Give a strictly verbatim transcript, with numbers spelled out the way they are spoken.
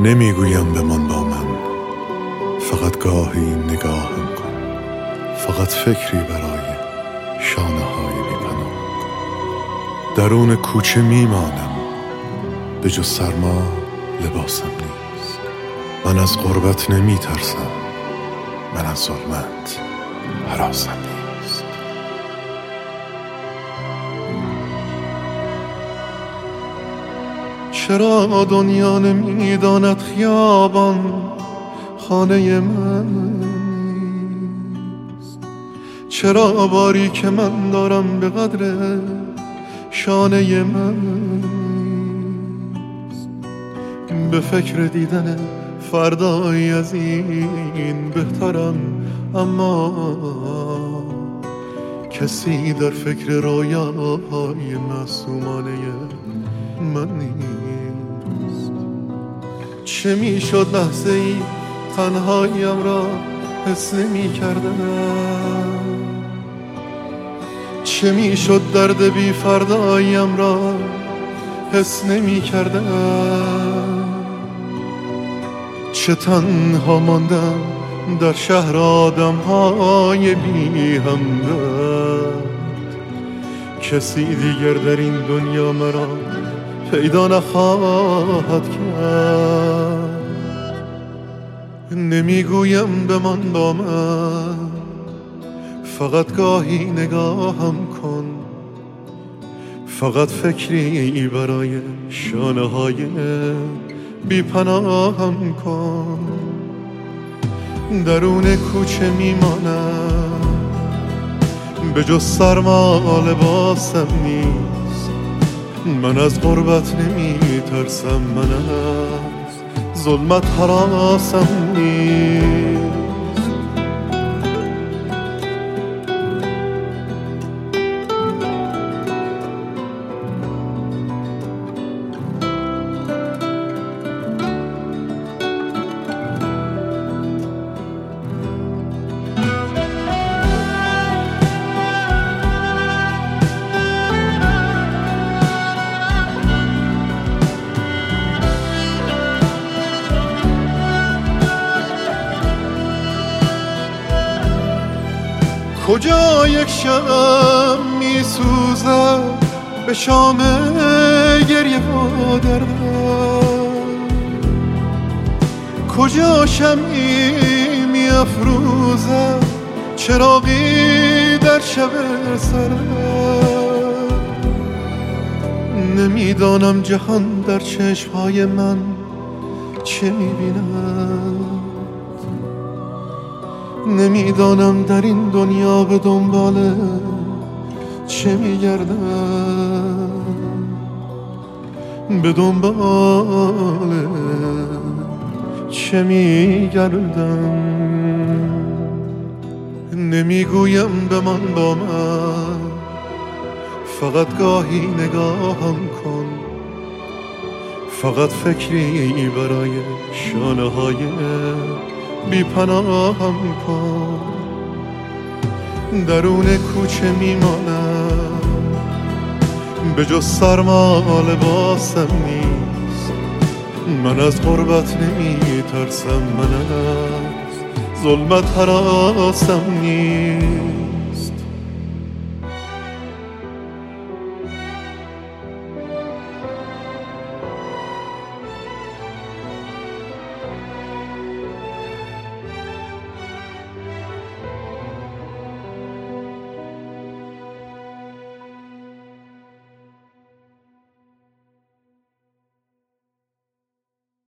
نمیگویم بمان با من، فقط گاهی نگاهم کن، فقط فکری برای شانه های بی پناه کن. درون کوچه میمانم، به جز سرما لباسم نیست. من از غربت نمی ترسم، من از ظلمت هراسم نیست. چرا دنیا نمی داند خیابان خانه من نیست؟ چرا باری که من دارم به قدر شانه من نیست؟ به فکر دیدن فردایی از این بهترم، اما کسی در فکر رویاهای معصومانه من نیست. چه می شد لحظه ای تنهاییم را حس نمی کردم؟ چه می شد درد بی فرداییم را حس نمی کردم؟ چه تنها ماندم در شهر آدم های بی همدرد، کسی دیگر در این دنیا مرا پیدا نخواهد کرد. نمیگویم بمان با من، فقط گاهی نگاهم کن، فقط فکری برای شانه های بی پناهم کن. درون کوچه میمانم، به جز سرما لباسم نیست. من از غربت نمی ترسم، من از ظلمت هراسم نیست. کجا یک شم می سوزد به شام گریه و دردم؟ کجا شمعی می افروزد چراغی در شب سردم؟ نمیدانم جهان در چشمهای من چه می بیند، نمیدانم در این دنیا به دنبال چه میگردم، به دنبال چه میگردم. نمیگویم بمان با من، فقط گاهی نگاهم کن، فقط فکری برای شانه های بی پناهم کن. درون کوچه میمانم، به جز سرما لباسم نیست. من از غربت نمی ترسم، من از ظلمت هراسم نیست.